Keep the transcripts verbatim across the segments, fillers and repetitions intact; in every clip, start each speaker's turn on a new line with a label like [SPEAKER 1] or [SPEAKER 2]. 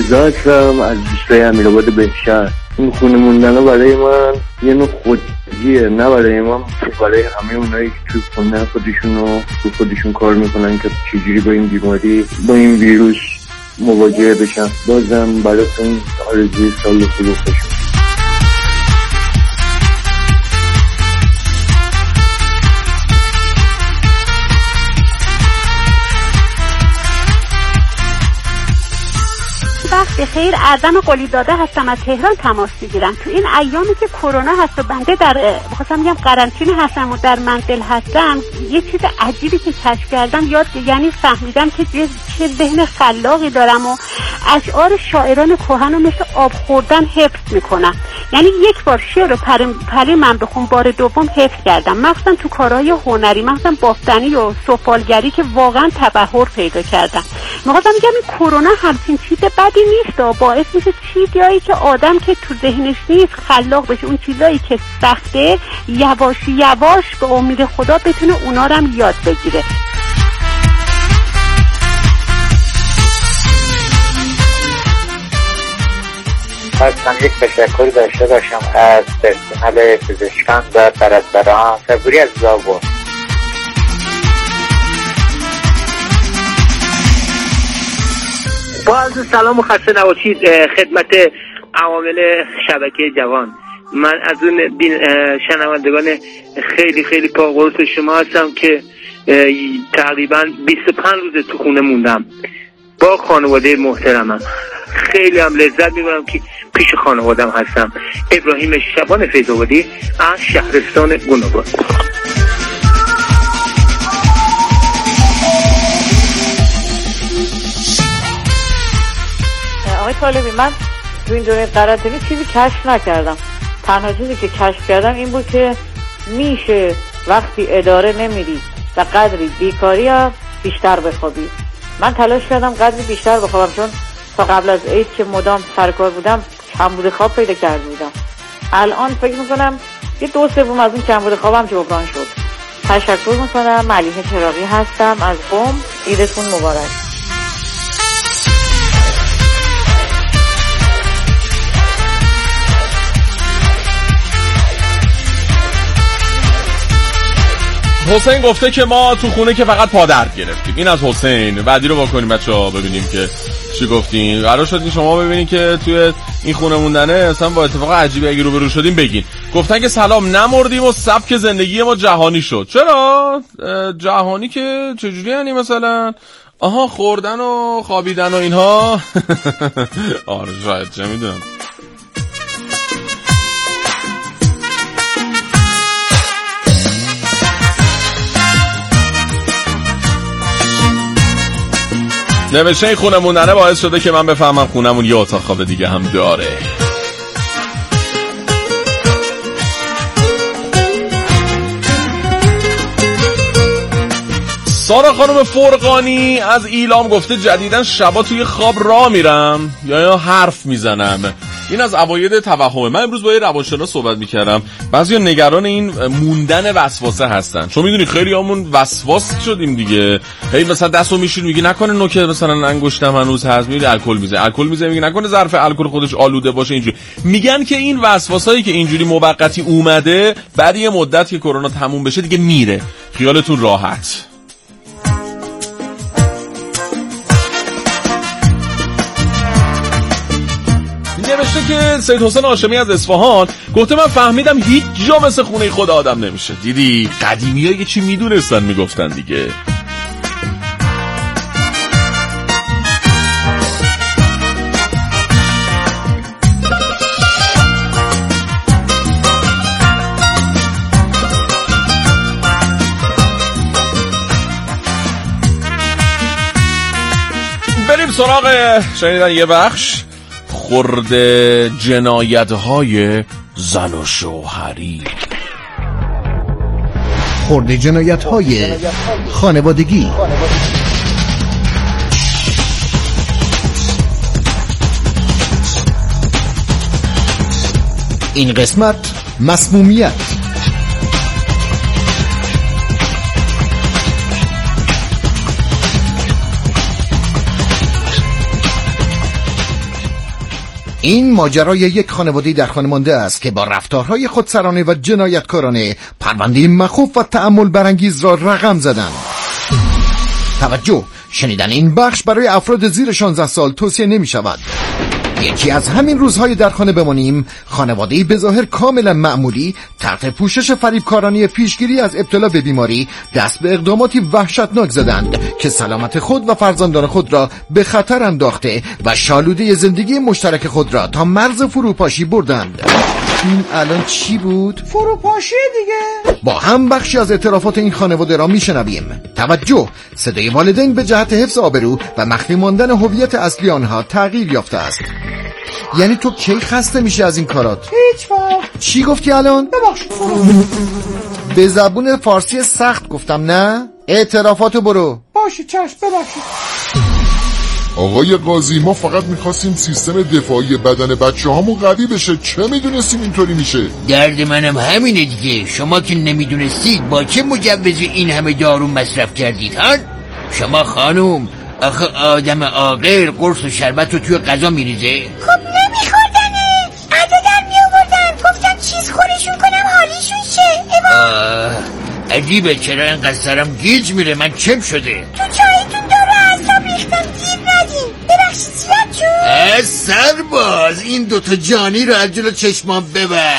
[SPEAKER 1] رضا هستم از دوستای امیرآباد بهشهر. این خونه موندن برای من یه نوع خودگیه، نه برای من، برای همه اونایی که توی خونه خودشونو تو خودشون کار میکنن که چجوری با این بیماری، با این ویروس مواجه بشن. بازم براتون آرزوی سال خوب و خوش.
[SPEAKER 2] وقت بخیر، اردم قلی داده هستم، از تهران تماس میگیرم. تو این ایامی که کرونا هست و بنده در بخواستم میگم قرنطینه هستم و در منزل هستم، یه چیز عجیبی که کشف کردم، یاد یعنی فهمیدم که چه ذهن خلاقی دارم و اشعار شاعران کهن رو مثل آب خوردن حفظ میکنم. یعنی یک بار شعر رو پری من بخون، بار دوم حفظ کردم، مخصوصا تو کارهای هنری، مثلا بافتنی و سفالگری که واقعا تبحر پیدا کردم. میخواستم میگم این کرونا همچین چیز بدی نیست و باعث میشه چیزایی که آدم که تو ذهنش نیست خلاق بشه، اون چیزایی که سخته یواش یواش به امید خدا بتونه اونا رو هم یاد بگیره.
[SPEAKER 3] خواستم یک تشکری داشته باشم از پرسنل پزشکان و پرستاران. صبوری از زاور. با عرض سلام و خسته نباشید خدمت عوامل شبکه جوان. من از اون شنوندگان خیلی خیلی پاقرص شما هستم که تقریبا بیست و پنج روز تو خونه موندم با خانواده محترمم. خیلی هم لذت میبرم که پیش خانوادم هستم. ابراهیم شبان فیض‌آبادی از شهرستان گنوباد.
[SPEAKER 4] آقای طالبی، من تو این دوره قرنطینه چیزی کشف نکردم. تنها چیزی که کشف کردم این بود که میشه وقتی اداره نمیری و قدری بیکاری ها بیشتر بخوابی. من تلاش کردم قدری بیشتر بخوابم، چون تا قبل از عید که مدام سرکار بودم کمبود خواب پیدا کرده بودم. الان فکر میکنم یه دو سوم از اون کمبود خوابم جبران شد. تشکر میکنم. ملیحه چراغی هستم از قم. عیدتون مبارک.
[SPEAKER 5] حسین گفته که ما تو خونه که فقط پادر گرفتیم. این از حسین. بعدی رو واکنیم بچه‌ها ببینیم که چی گفتین. قرار شد شما ببینید که توی این خونه موندنه اصلا با اتفاق عجیبی اگه روبرو شدیم بگین. گفتن که سلام، نمردیم و سبک زندگی ما جهانی شد. چرا؟ جهانی که چجوری یعنی مثلا؟ آها خوردن و خوابیدن و اینها. آره شاید، چه میدونم. نوشته این خونه موندنه باعث شده که من بفهمم خونمون یه اتاق خواب دیگه هم داره. سارا خانم فرقانی از ایلام گفته جدیدن شبا توی خواب راه میرم یا یا حرف میزنم. این از عواید توهمه. من امروز با یه روانشناس صحبت میکردم. بعضیا نگران این موندن وسواسه هستن، چون میدونی خیلی همون وسواس شدیم دیگه. هی مثلا دستو میشین میگی نکنه نوک مثلا انگشتم هنوز هست، میگی الکل میزه الکل میزه میگی نکنه ظرف الکل خودش آلوده باشه. اینجوری میگن که این وسواسایی که اینجوری موقتی اومده بعد یه مدت که کرونا تموم بشه دیگه میره. خیالتون راحت. نوشته که سید حسین هاشمی از اصفهان گفته من فهمیدم هیچ جا مثل خونه خود آدم نمیشه. دیدی قدیمی‌ها یه چی میدونستن میگفتن دیگه. بریم سراغ شنیدن یه بخش خورده جنایت‌های زن و شوهری.
[SPEAKER 6] خورده جنایت‌های خانوادگی. این قسمت مسمومیت. این ماجرای یک خانواده در خانه مانده است که با رفتارهای خودسرانه و جنایتکارانه پرونده مخوف و تأمل برانگیز را رقم زدند. توجه، شنیدن این بخش برای افراد زیر شانزده سال توصیه نمی شود. یکی از همین روزهای در خانه بمانیم، خانواده‌ای به ظاهر کاملا معمولی تحت پوشش فریبکارانه پیشگیری از ابتلا به بیماری دست به اقداماتی وحشتناک زدند که سلامت خود و فرزندان خود را به خطر انداخته و شالوده زندگی مشترک خود را تا مرز فروپاشی بردند. این الان چی بود؟
[SPEAKER 7] فروپاشی دیگه.
[SPEAKER 6] با هم بخشی از اعترافات این خانواده را میشنویم. توجه، صدای والدین به جهت حفظ آبرو و مخفی ماندن هویت اصلی آنها تغییر یافته است. یعنی تو کی خسته میشه از این کارات؟
[SPEAKER 7] هیچ وقت.
[SPEAKER 6] چی گفتی الان؟
[SPEAKER 7] ببخشید.
[SPEAKER 6] به زبون فارسی سخت گفتم نه؟ اعترافاتو برو.
[SPEAKER 7] باشه چشم، ببخشید.
[SPEAKER 8] آقای قاضی، ما فقط میخواستیم سیستم دفاعی بدن بچه هامون قوی بشه. چه میدونستیم اینطوری میشه؟
[SPEAKER 9] درد منم همینه دیگه. شما که نمیدونستید با چه مجوزی این همه دارو مصرف کردید ها؟ شما خانوم، آخه آدم عاقل قرص و شربت رو توی غذا میریزه؟
[SPEAKER 10] خب نمیخوردنه، عددم میآوردن، گفتم چیز خورشون کنم حالیشون شه.
[SPEAKER 9] آه عجیبه، چرا اینقدر سرم گیج میره؟ من چم شده؟
[SPEAKER 10] تو چایتون دارو اعصاب ریختم، گیر ندین. ببخشید زیاد شد.
[SPEAKER 9] سرباز، این دوتا جانی رو از جلو چشمام ببر.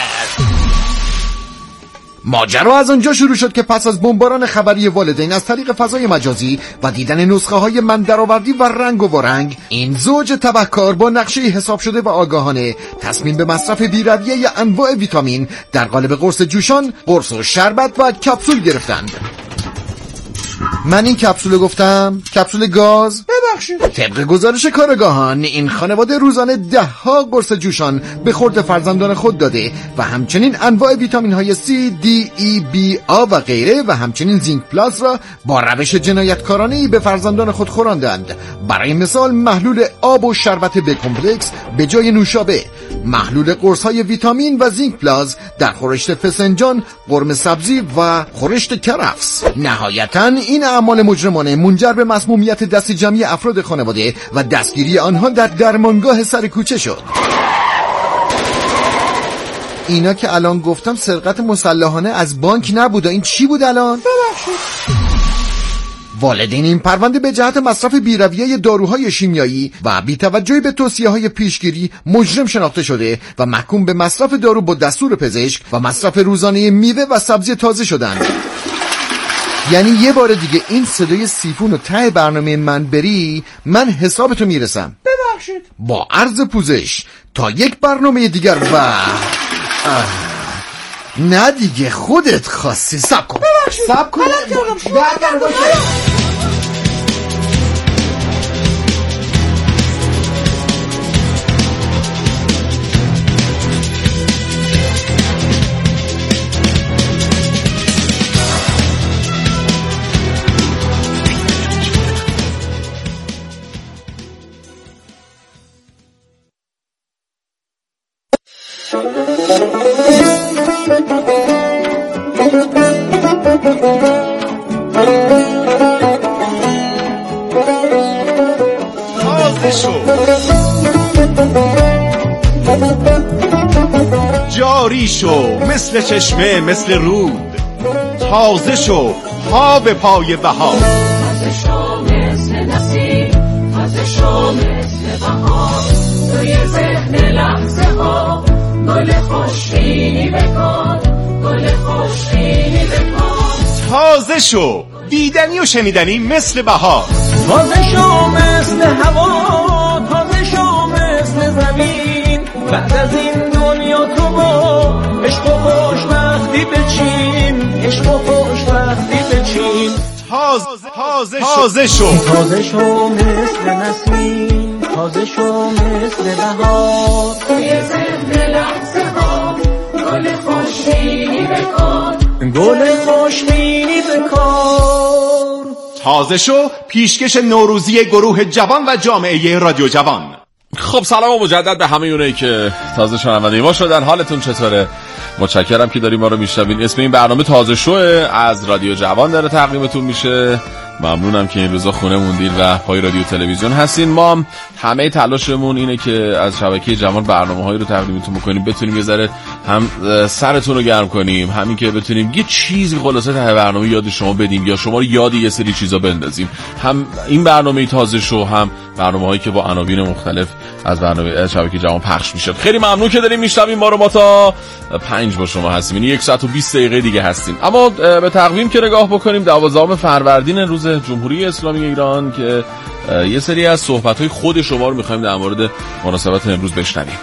[SPEAKER 6] ماجرا از آنجا شروع شد که پس از بمباران خبری والدین از طریق فضای مجازی و دیدن نسخه های من درآوردی و رنگ و وارنگ، این زوج تبهکار با نقشه حساب شده و آگاهانه تصمیم به مصرف بی‌رویه انواع ویتامین در قالب قرص جوشان، قرص و شربت و کپسول گرفتند. من این کپسول گفتم؟ کپسول گاز؟
[SPEAKER 7] ببخشید.
[SPEAKER 6] طبق گزارش کارگاهان این خانواده روزانه ده ها قرص جوشان به خورد فرزندان خود داده و همچنین انواع ویتامین های سی، دی، ای، بی، آ و غیره و همچنین زینک پلاس را با روش جنایتکارانه‌ای به فرزندان خود خوراندند. برای مثال محلول آب و شربت ب کمپلکس به جای نوشابه، محلول قرص های ویتامین و زینک پلاس در خورشت فسنجان، قرمه سبزی و خورشت کرفس. نهایتاً این اعمال مجرمانه منجر به مسمومیت دست جمعی افراد خانواده و دستگیری آنها در درمانگاه سر کوچه شد. اینا که الان گفتم سرقت مسلحانه از بانک نبود. این چی بود الان؟
[SPEAKER 7] ببخشید.
[SPEAKER 6] والدین این پرونده به جهت مصرف بی‌رویه داروهای شیمیایی و بی‌توجهی به توصیه‌های پیشگیری مجرم شناخته شده و محکوم به مصرف دارو با دستور پزشک و مصرف روزانه میوه و سبزی تازه شدند. یعنی یه بار دیگه این صدای سیفون و ته برنامه من بری، من حسابتو میرسم.
[SPEAKER 7] ببخشید.
[SPEAKER 6] با عرض پوزش تا یک برنامه دیگر و نه دیگه خودت خواستی. سب کن
[SPEAKER 7] سب کن
[SPEAKER 11] جاری شو مثل چشمه مثل رود، تازه شو پا به پای بهار،
[SPEAKER 12] تازه شو مثل نسیم، تازه شو مثل بهار، توی ذهن لحظه ها گل خوشبینی بکن، گل خوشبینی بکن.
[SPEAKER 11] تازه شو دیدنی و شنیدنی مثل بهار،
[SPEAKER 12] تازه شو مثل هوا، تازه شو مثل زمین، بعد از این دنیا تو با عشق و خوشبختی بچین، عشق و خوشبختی بچین.
[SPEAKER 11] تازه تازه تازه شو
[SPEAKER 12] تازه شو مثل نسیم، تازه شو مثل بهار، توی ذهن لحظه ها گل خوشبینی بکن، گل خوشبینی بکن.
[SPEAKER 11] تازه شو پیشکش نوروزی گروه جوان و جامعه رادیو جوان.
[SPEAKER 5] خب سلام و مجدد به همه اونایی که تازه شنونده ما شدن. حالتون چطوره؟ متشکرم که داریم ما رو میشنوین. اسم این برنامه تازه شو از رادیو جوان داره تقدیمتون میشه ممنونم که این روزا خونه موندین و پای رادیو تلویزیون هستین. ما همه تلاشمون اینه که از شبکه جوان برنامه‌هایی رو تقدیمتون بکنیم، بتونیم یه ذره هم سرتون رو گرم کنیم، همین که بتونیم یه چیزی خلاصه ته برنامه یاد شما بدیم یا شما رو یاد یه سری چیزا بندازیم. هم این برنامه تازه شو، هم برنامه‌هایی که با عناوین مختلف از برنامه شبکه جوان پخش میشه. خیلی ممنون که داریم میشنویم ما رو. ما تا پنج با شما هستیم، یعنی یک ساعت و بیست دقیقه دیگه هستیم. اما به تقویم که نگاه بکنیم، دوازدهم فروردین روز جمهوری اسلامی ایران که یه سری از صحبت‌های خود شما رو می‌خوایم در مورد مناسبت امروز بشنویم.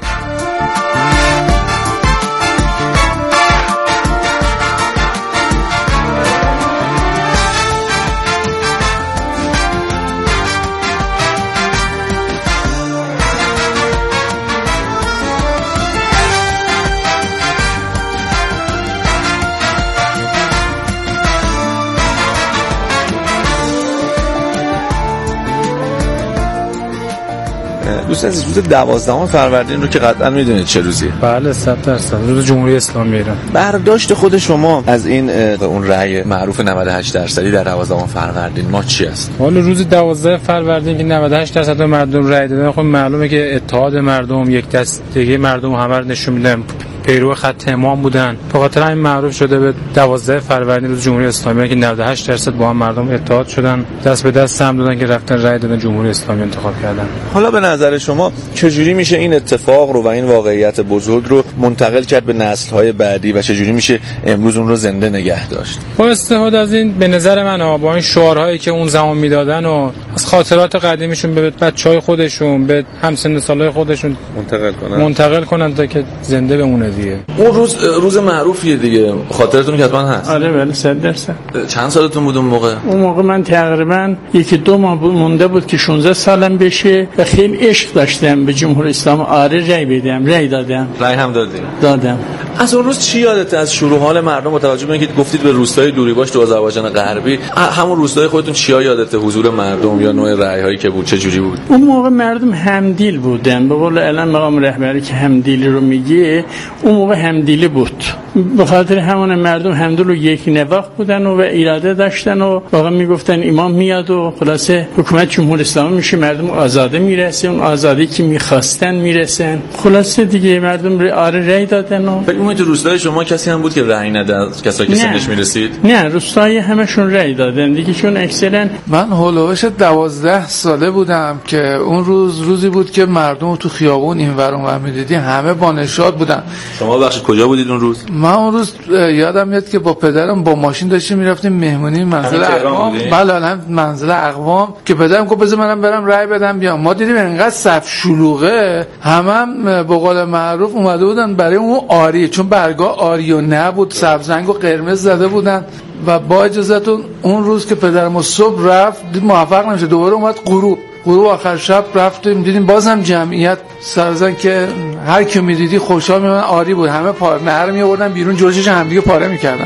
[SPEAKER 13] دوست عزیز، روز دوازدهم فروردین رو که قطعا میدونید چه روزیه؟
[SPEAKER 14] بله صد درصد روز جمهوری اسلامی ایران.
[SPEAKER 13] برداشت خود شما از این اون رأی معروف نود و هشت درصدی در دوازدهم فروردین ما چی است؟
[SPEAKER 14] حالا روز دوازده فروردین که نود و هشت درصد مردم رأی دادن، خب معلومه که اتحاد مردم، یک دستگی مردم همه رو نشون میدن، پیرو خط امام بودن. به خاطر همین معروف شده به دوازده فروردین روز جمهوری اسلامی که نود و هشت درصد با هم مردم اتحاد شدن، دست به دست هم دادن که رفتن رأی دادن جمهوری اسلامی انتخاب کردن.
[SPEAKER 13] حالا به نظر شما چجوری میشه این اتفاق رو و این واقعیت بزرگ رو منتقل کرد به نسل‌های بعدی و چجوری میشه امروز اون رو زنده نگه داشت؟
[SPEAKER 14] با استفاده از این به نظر من ها، با این شعارهایی که اون زمان میدادن و از خاطرات قدیمیشون به بچهای خودشون، به همسن سالای خودشون
[SPEAKER 13] منتقل کنن
[SPEAKER 14] منتقل کنن تا که زنده بمونه دیگه.
[SPEAKER 13] اون روز روز معروفیه دیگه، خاطرتون که حتما هست.
[SPEAKER 15] آره بله صد درصد.
[SPEAKER 13] چند سالتون بود اون موقع؟
[SPEAKER 15] اون موقع من تقریبا یکی دو ماه مونده بود که شانزده سالم بشه و خیلی عشق داشتم به جمهوری اسلامی. آره رأی بدم، رأی دادم.
[SPEAKER 13] رأی هم دادی؟
[SPEAKER 15] دادم.
[SPEAKER 13] از اون روز چی یادته از شروع حال مردم با توجه به اینکه گفتید به روستای دوریباش تو آذربایجان غربی، همون روستای خودتون چیا یادته؟ حضور مردم یا نوع رأی‌هایی که بود چه جوری بود؟
[SPEAKER 15] اون موقع مردم همدل بودن. به قول الان مقام رهبری که همدلی رو میگه، اون موقع همدلی بود. به خاطر همون مردم همدل و یک نواخت بودن و اراده داشتن و واقعا میگفتن امام میاد و خلاصه حکومت جمهوری اسلامی میشه، مردم آزاده میرسه، اون آزادی که میخواستن میرسن. خلاصه دیگه مردم آره رأی دادن. و
[SPEAKER 13] فکر می‌کنید تو روستای شما کسی هم بود که رأی نداد، کسایی که سنش میرسید؟
[SPEAKER 15] نه، روستای همشون رأی دادن دیگه، چون اکثرا.
[SPEAKER 16] من هولوش دوازده ساله بودم که اون روز روزی بود که مردم تو خیابون اینور اونور می‌دیدی همه با نشاط بودن.
[SPEAKER 13] شما بخش کجا بودید اون روز؟
[SPEAKER 16] من اون روز یادم میاد که با پدرم با ماشین داشتیم میرفتیم مهمونی منزل اقوام. بله الان منزل اقوام که پدرم گفت بذار منم برم رأی بدم بیام. ما دیدیم انقدر صف شلوغه، همم به قول معروف اومده بودن برای اون آری، چون برگاه آریو نبود، سبزنگ و قرمز زده بودن. و با اجازهتون اون روز که پدرم صبح رفت دید موفق نمیشه، دوباره اومد غروب غروب آخر شب رفتیم دیدیم بازم جمعیت سرزن که هر کی میدیدی خوشحال میمون. آری بود، همه پاره نهر میآوردن بیرون جلوش هم دیگه پاره میکردن.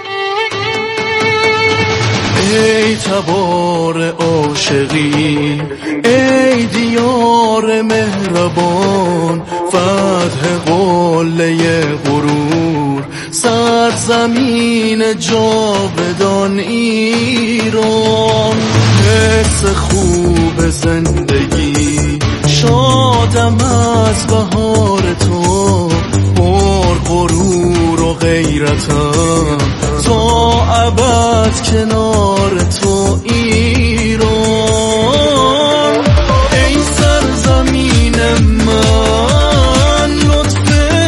[SPEAKER 12] ای تبار عاشقی، ای دیار مهربان، فتح قله غرور، سرزمین جاودان ایران، حس خوب زندگی، شادم از بهار تو، پر غرور و غیرتم تا ابد کنار تو ایران. ای سرزمین من، لطف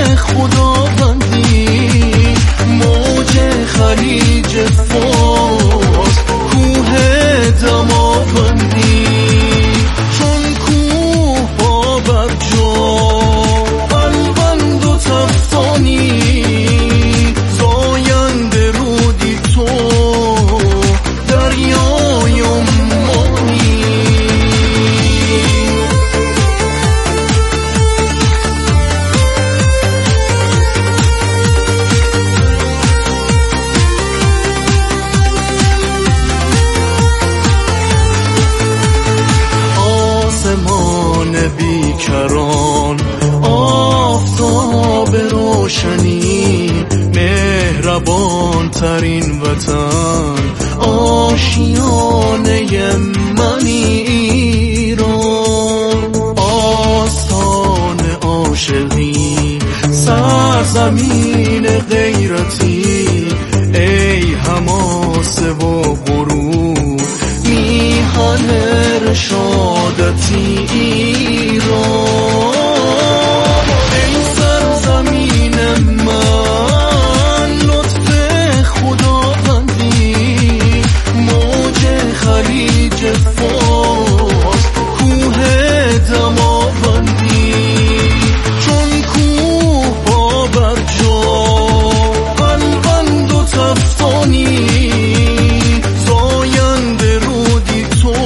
[SPEAKER 12] خداوندی، موج خلیج فارس، کوه دماوندی، چون کوه ها بر جا البند و تفتانی، زاینده رودی تو دریای امانی. آسمان بیکران، آفتاب روشنی، مهربان ترین وطن، آشیان خانه من ایران، آستان عاشقی، سرزمین غیرتی، ای حماسه و غرور، میهن رشادتی ایران. ای سرزمین من لطف خداوندی، موج خلیج فارس، کوه دماوندی، چون کوه ها بر جا قلبند و تفتانی، زاینده رودی تو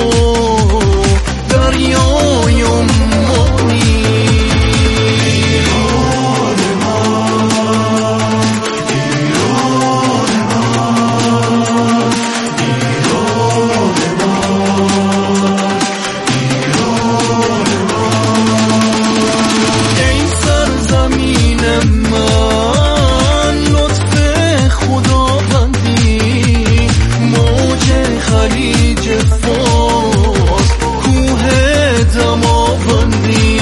[SPEAKER 12] دریای امانی. ایران من، ایران من، ایران من، ای سرزمین من لطف خداوندی، موج خلیج فارس، کوه دماوندی.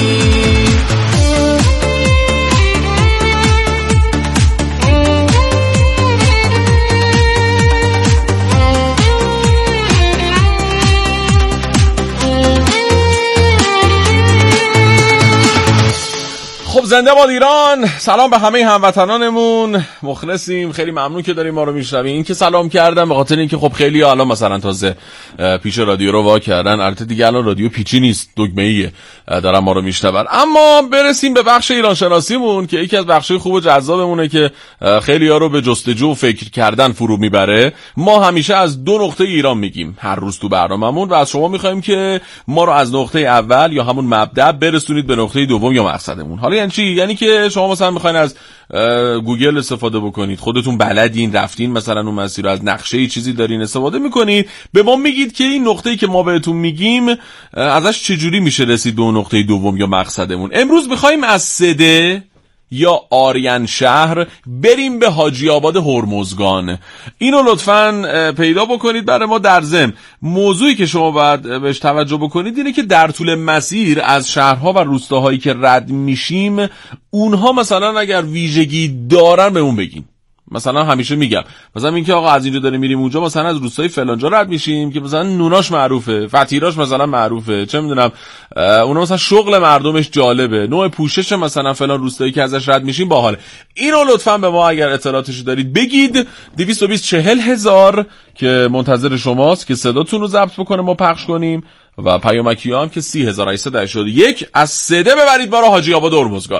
[SPEAKER 5] خب زنده باد ایران. سلام به همه هموطنانمون، مخلصیم، خیلی ممنون که داریم ما رو میشنوین. این که سلام کردم به خاطر اینکه خب خیلی الان مثلا تازه پیش رادیو رو وا کردن، البته دیگه الان رادیو پیچی نیست، دگمه‌ایه، دارن ما رو میشنون. اما برسیم به بخش ایران شناسیمون که یکی از بخشای خوب و جذابمونه که خیلی‌ها رو به جستجو و فکر کردن فرو میبره. ما همیشه از دو نقطه ایران میگیم هر روز تو برنامه‌مون و از شما می‌خوایم که ما رو از نقطه اول یا همون مبدأ برسونید به نقطه دوم یا مقصدمون. حالا یعنی چی؟ یعنی که شما مثلا میخواین از گوگل استفاده بکنید، خودتون بلدین، رفتین مثلا اون مسیر رو، از نقشه چیزی دارین استفاده میکنید، به ما میگید که این نقطه‌ای که ما بهتون میگیم ازش چجوری میشه رسید به اون نقطه دوم یا مقصدمون. امروز میخوایم از سده یا آریان شهر بریم به حاجی آباد هرمزگان. اینو لطفاً پیدا بکنید برای ما. در ضمن موضوعی که شما باید بهش توجه بکنید اینه که در طول مسیر از شهرها و روستاهایی که رد میشیم، اونها مثلا اگر ویژگی دارن به اون بگین. مثلا همیشه میگم مثلا اینکه آقا از اینجا داریم میریم اونجا، مثلا از روستای فلانجا رد میشیم که مثلا نوناش معروفه، فطیراش مثلا معروفه، چه میدونم اونا مثلا شغل مردمش جالبه، نوع پوشش مثلا فلان روستایی که ازش رد میشیم باحاله. اینو لطفاً به ما اگر اطلاعاتش دارید بگید. دویست و بیست چهل هزار که منتظر شماست که صداتون رو ضبط بکنه ما پخش کنیم، و پیامکی هم که سی هزار و هشتصد و هشتاد و یک. از سده ببرید ما رو حاجی آباد هرمزگان.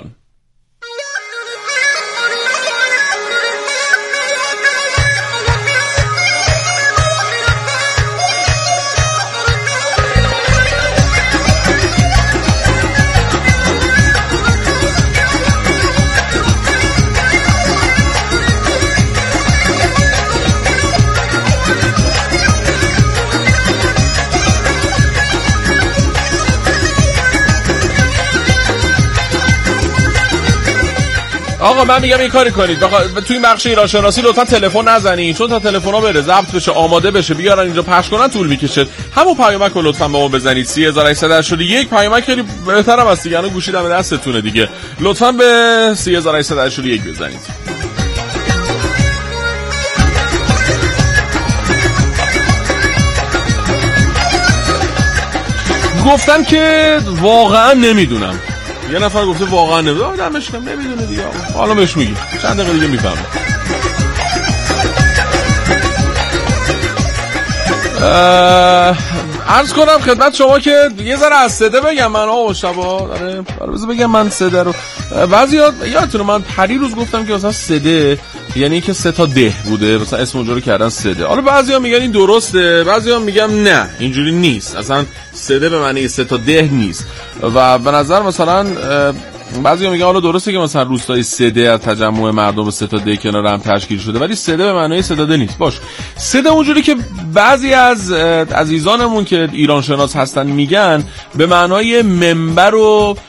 [SPEAKER 5] آقا من میگم این کاری کنید بخوا... توی بخش ایران شناسی لطفا تلفن نزنید، چون تا تلفن‌ها بره ضبط بشه آماده بشه بیارن اینجا پخش کنن طول میکشه. همون پیامک رو لطفا با ما بزنید سی هزار و هشتصد و هشتاد و یک. پیامک خیلی بهترم هست دیگه، الان گوشی دم دستتونه دیگه. لطفا به سی هزار و هشتصد و هشتاد و یک بزنید. گفتن که واقعا نمیدونم. یه نفر گفته واقعا نمیدونم، دمش کم نمیدونه دیگه، حالا بهش میگی چند دقیقه دیگه میفهمه. عرض کنم خدمت شما که یه ذره از سده بگم من آقا شبا داره بذار بگم من سده رو بعضیا یادتونه من پری روز گفتم که مثلا سده یعنی که سه تا ده بوده، مثلا اسم اونجا رو کردن سده. حالا بعضیا میگن این درسته، بعضیا میگن نه اینجوری نیست، اصلا سده به معنی سه تا ده نیست. و به نظر مثلا بعضیا میگن حالا درسته که مثلا روستای سده از تجمع مردم سه تا ده کنار هم تشکیل شده، ولی سده به معنی سه تا ده نیست. باش سده اونجوری که بعضی از عزیزانمون که ایران شناس هستن میگن به معنای منبر و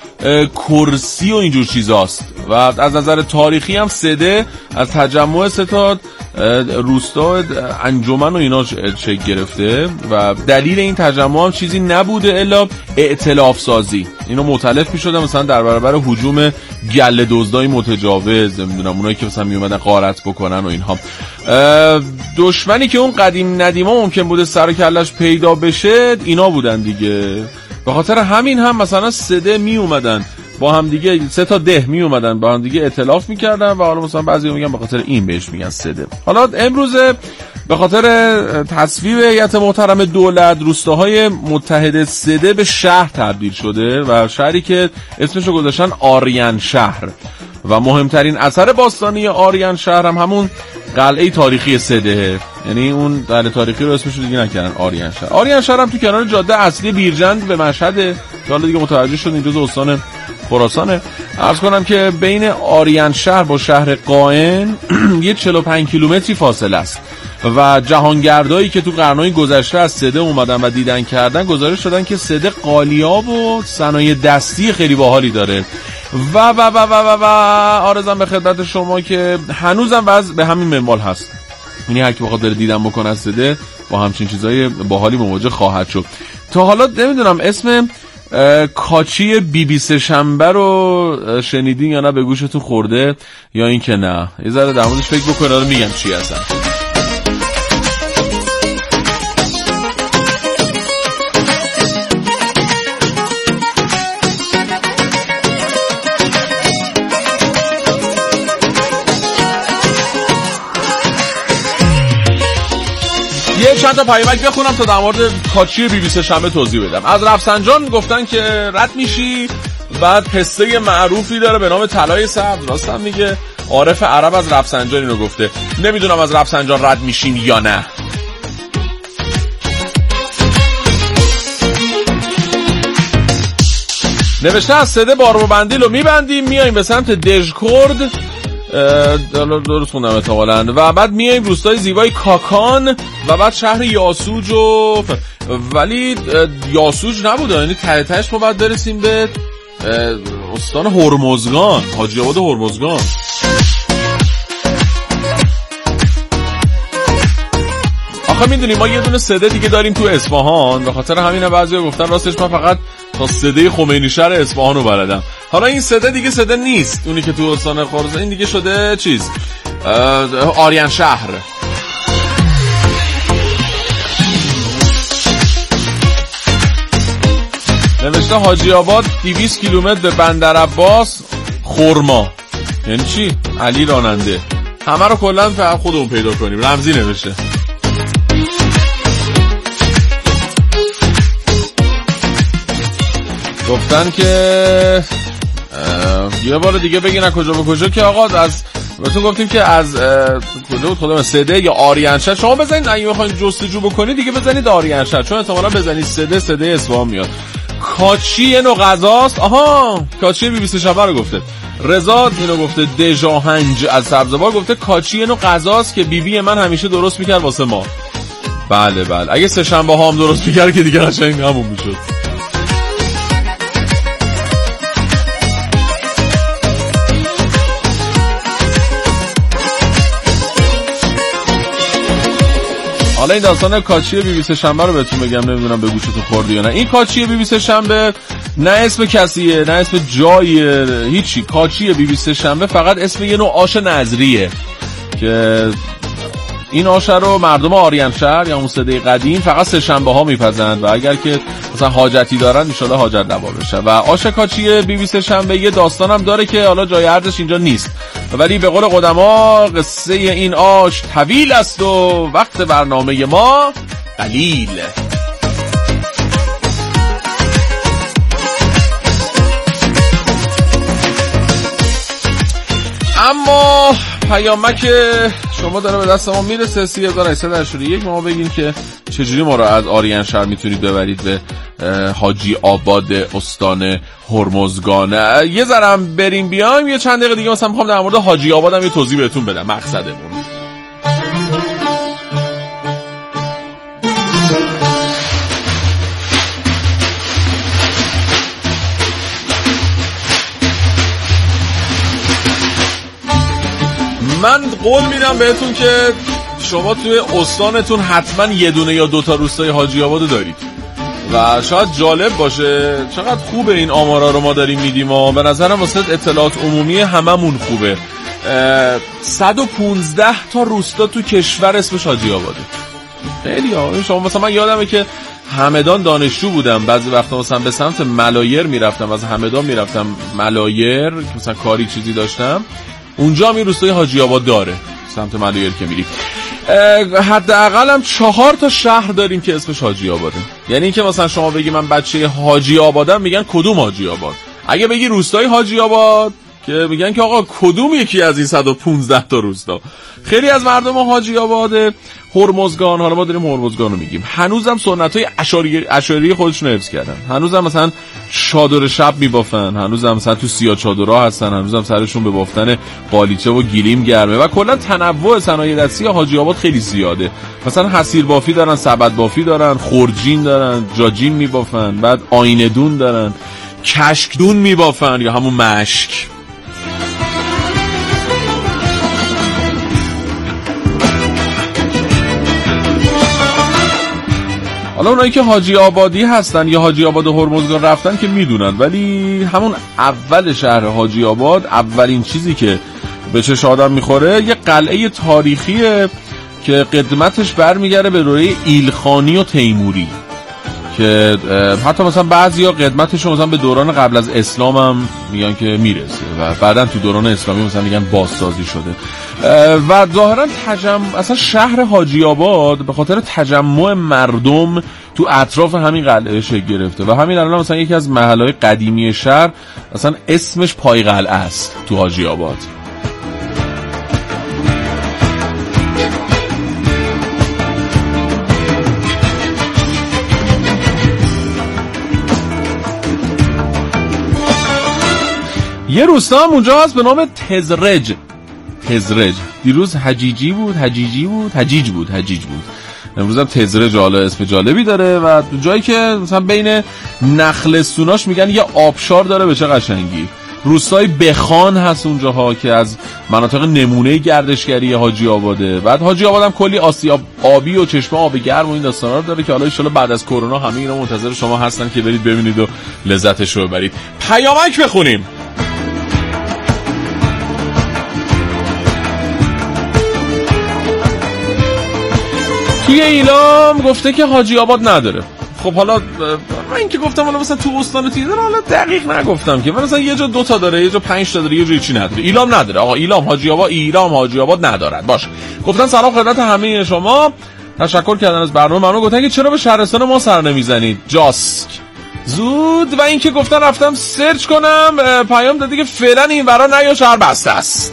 [SPEAKER 5] کرسی و اینجور چیزاست، و از نظر تاریخی هم سده از تجمع سه تا روستا انجمن و اینا شکل گرفته و دلیل این تجمع هم چیزی نبوده الا ائتلاف سازی. اینا مؤتلف میشدن مثلا در برابر هجوم گله دزدای متجاوز، نمیدونم اونایی که مثلا میومدن غارت بکنن و اینها. دشمنی که اون قدیم ندیما ممکن بوده سر و کلش پیدا بشه اینا بودن دیگه. به خاطر همین هم مثلا سده می اومدن با هم دیگه، سه تا ده می اومدن با هم دیگه ائتلاف میکردن و حالا مثلا بعضی میگن به خاطر این بهش میگن سده. حالا امروز به خاطر تصویب هیئت محترم دولت روستاهای متحد سده به شهر تبدیل شده و شهری که اسمشو گذاشتن آریان شهر و مهمترین اثر باستانی آریان شهر هم همون قلعه تاریخی سده، یعنی اون قلعه تاریخی رو اسمشو دیگه نکردن آریان شهر. آریان شهر هم تو کنار جاده اصلی بیرجند به مشهد که حالا دیگه متوجه شد این جزء استان خراسانه. عرض کنم که بین آریان شهر با شهر قائن یه چهل و پنج کیلومتری فاصله است و جهانگردایی که تو قرنهای گذشته از سده اومدن و دیدن کردن گزارش دادن که سده قالیاب و صنایع دستی خیلی باحالی داره و و و و و و آرزم به خدمت شما که هنوزم وضع به همین منوال هست. یعنی هر کی بخواد بره دیدن بکنه از سده با همچین چیزای باحالی مواجه خواهد شد. تا حالا نمیدونم اسم کاچی بی بی سه شنبه رو شنیدین یا نه، به گوشتون خورده یا این که نه؟ یه ذره در موردش فکر بکنید، حالا میگم چی هستن. یه چند تا پیامک بخونم تا در مورد کاچی بی بی سه شنبه توضیح بدم. از رفسنجان گفتن که رد میشی، بعد پسته معروفی داره به نام طلای سبز. راستم میگه، عارف عرب از رفسنجان اینو گفته. نمیدونم از رفسنجان رد میشین یا نه. نوشته از سده بارو بندیل رو میبندیم میاییم به سمت دژکرد، درست خوندم احتمالاً، و بعد میایم روستای زیبای کاکان و بعد شهر یاسوج و ف... ولی یاسوج نبوده، یعنی ته تهش ما بعد برسیم به استان هرمزگان، حاجی آباد هرمزگان. آخه میدونی ما یه دونه سده دیگه داریم تو اصفهان، به خاطر همین بعضیا گفتن راستش من فقط تا سده خمینی شهر اصفهان رو بلدم. حالا این سده دیگه سده نیست، اونی که تو استان خراسان، این دیگه شده چیز آریان شهر. نوشته حاجی آباد دویست کیلومتر به بندر عباس خرما. یعنی چی؟ علی راننده. همه رو کلا فقط خودمون پیدا کنیم. رمزی نوشته. گفتن که یه بار دیگه بگین از کجا به کجا، که آقا از بهتون گفتیم که از کجا بود خودم سده یا آریان شهر. شما بزنید اگه میخواین جستجو بکنید دیگه بزنید آریان شهر، چون احتمالاً بزنید سده سده اصفهان میاد. کاچی یه نوع غذاست. آها کاچی بی بی سه شنبه رو گفته. رضا اینو گفته. دژاهنج از سبزوار گفته کاچی یه نوع غذاست که بیبی بی من همیشه درست میکرد واسه ما. بله بله، اگه سه شنبه ها هم درست میکرد که دیگه قشنگ همون میشد. حالا این داستان کاچی بی بی سه شنبه رو بهتون بگم، نمیدونم به گوشتون خوردی یا نه. این کاچی بی بی سه شنبه نه اسم کسیه نه اسم جاییه، هیچی. کاچی بی بی سه شنبه فقط اسم یه نوع آش نظریه که این آش رو مردم آریان شهر یا اون سده قدیم فقط سه شنبه ها میپزند و اگر که مثلا حاجتی دارن ان شاءالله حاجت روا بشه. و آش کاچی بی بی سه شنبه یه داستانم داره که حالا جای عرضش اینجا نیست، ولی به قول قدما قصه این آش طویل است و وقت برنامه ما قلیل. اما پیامک شما داره به دست ما میرسه. سی هزار و هشتصد و هشتاد و یک ما بگین که چجوری ما رو از آریان شهر میتونید ببرید به حاجی آباد استان هرمزگان. یه ذرم بریم بیایم، یه چند دقیقه دیگه مثلا میخوام در مورد حاجی آبادم یه توضیح بهتون بدم مقصدمون. من قول میدم بهتون که شما توی استانتون حتما یه دونه یا دوتا روستای حاجی آباد دارید و شاید جالب باشه چقدر خوبه این آمارا رو ما داریم میدیم و به نظرم واسه اطلاعات عمومی هممون خوبه. صد و پونزده تا روستا تو کشور اسمش حاجی آباده. خیلی ها. شما مثلا من یادمه که همدان دانشجو بودم، بعضی وقتا مثلا به سمت ملایر میرفتم، از همدان میرفتم ملایر که مثلا کاری چیزی داشتم، اونجا می روستای حاجی آباد داره. سمت ملایر که میری حداقل هم چهار تا شهر داریم که اسمش حاجی آباده. یعنی اینکه مثلا شما بگی من بچه حاجی آبادم، میگن کدوم حاجی آباد. اگه بگی روستای حاجی آباد که میگن که آقا کدوم یکی از این صد و پونزده تا روستا. خیلی از مردم حاجی آباد هرمزگان، حالا ما داریم هرمزگان رو میگیم، هنوزم سنت‌های اشعری اشعری خودشون رو حفظ کردن. هنوزم مثلا چادر شب میبافن، هنوزم مثلا تو سیاه چادرها هستن، هنوزم سرشون به بافتن قالیچه و گیلیم گرمه و کلا تنوع صنایع دستی حاجی آباد خیلی زیاده. مثلا حصیر بافی دارن، سبد بافی دارن، خورجین دارن، جاجین میبافن، بعد آینه دون دارن، کشک دون میبافن یا همون مشک. حالا اونایی که حاجی آبادی هستن یا حاجی آباد و هرمزگان رفتن که میدونن، ولی همون اول شهر حاجی آباد اولین چیزی که به چشم آدم میخوره یه قلعه تاریخیه که قدمتش برمیگره به دوره ایلخانی و تیموری که حتی مثلا بعضیا قدمتش مثلا به دوران قبل از اسلام هم میگن که میرسه و بعدن تو دوران اسلامی مثلا میگن بازسازی شده و ظاهرا تجمع اصلا شهر حاجی آباد به خاطر تجمع مردم تو اطراف همین قلعه شکل گرفته و همین الان مثلا یکی از محلهای قدیمی شهر اصلا اسمش پای قلعه است تو حاجی آباد. یه روستا هم اونجا هست به نام تزرج. تزرج دیروز حجیجی بود حجیجی بود حجیج بود حجیج بود امروز هم تزرج. حالا اسم جالبی داره و جایی که مثلا بین نخلستوناش میگن یه آبشار داره به چه قشنگی. روستای بخان هست اونجاها که از مناطق نمونه گردشگری حاجی آباده. بعد حاجی آباد هم کلی آسیاب آبی و چشمه آب گرم و این داستانا رو داره که حالا ان شاءالله بعد از کرونا همه اینا منتظر شما هستن که برید ببینید و لذتش رو ببرید. پیامک بخونیم. توی ایلام گفته که حاجی آباد نداره. خب حالا من این که گفتم حالا مثلا تو استان تیزر حالا دقیق نگفتم که مثلا یه جا دو تا داره، یه جا پنج تا داره، یه جا چی نداره. ایلام نداره. آقا ایلام حاجی آباد ایلام حاجی آباد ندارد. باشه. گفتن سلام خدمت همه شما. تشکر کردن از برنامه. منو گفتن که چرا به شهرستان ما سر نمیزنید؟ جاسک. زود و این که گفتن رفتم سرچ کنم پیام دادی که فعلا این ورا نیا شهر بسته است.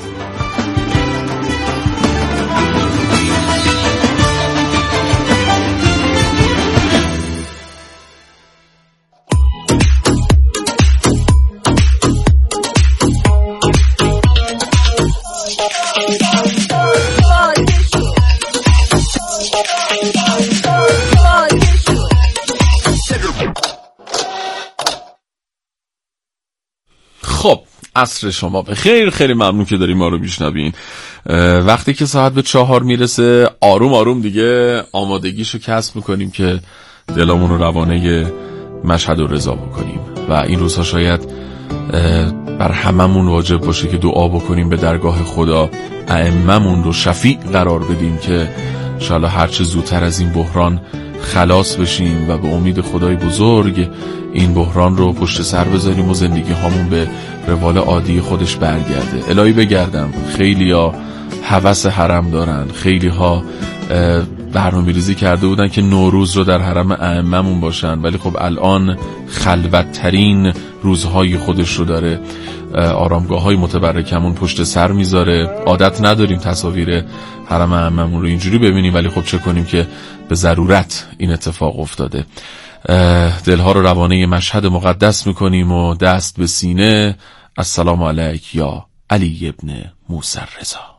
[SPEAKER 5] خب عصر شما بخیر. خیلی ممنون که داریم ما رو میشنوین. وقتی که ساعت به چهار میرسه آروم آروم دیگه آمادگیشو کسب میکنیم که دلمون رو روانه مشهد و رضا بکنیم و این روزها شاید بر هممون واجب باشه که دعا بکنیم به درگاه خدا، ائممون رو شفیع قرار بدیم که انشاءالله هرچه زودتر از این بحران خلاص بشیم و به امید خدای بزرگ این بحران رو پشت سر بذاریم و زندگی هامون به روال عادی خودش برگرده. الهی بگردم خیلی ها هوس حرم دارن، خیلی ها برنامه‌ریزی کرده بودن که نوروز رو در حرم ائممون باشن، ولی خب الان خلوت‌ترین روزهای خودش رو داره، آرامگاه‌های متبرکمون پشت سر میذاره. عادت نداریم تصاویر حرم ائممون رو اینجوری ببینیم، ولی خب چه کنیم که به ضرورت این اتفاق افتاده. دلها رو روانه مشهد مقدس میکنیم و دست به سینه. السلام علیک یا علی ابن موسی رضا.